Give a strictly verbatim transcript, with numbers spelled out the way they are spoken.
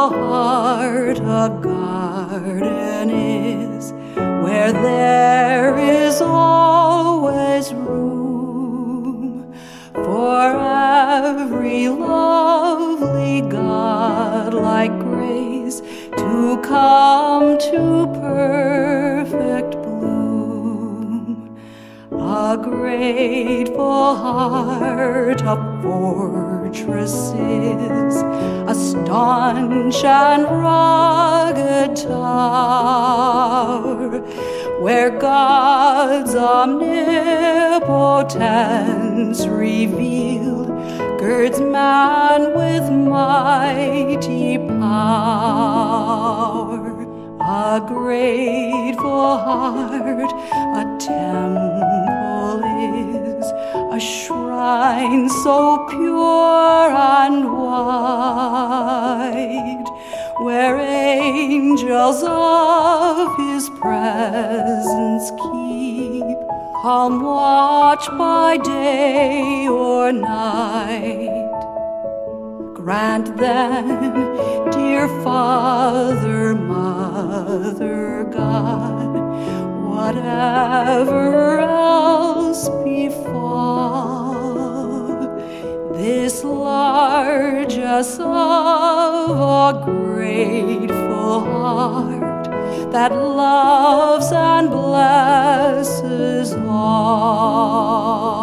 grateful heart a garden is, where there is always room for every lovely God-like grace to come to perfect bloom. A grateful heart a fortress is, a staunch and rugged tower, where God's omnipotence revealed girds man with mighty power. A grateful heart a temple is, a shrine so pure and wide, where angels of His presence keep calm watch by day or night. Grant then, dear Father, Mother, God, whatever else befall, this largesse of a grateful heart that loves and blesses all.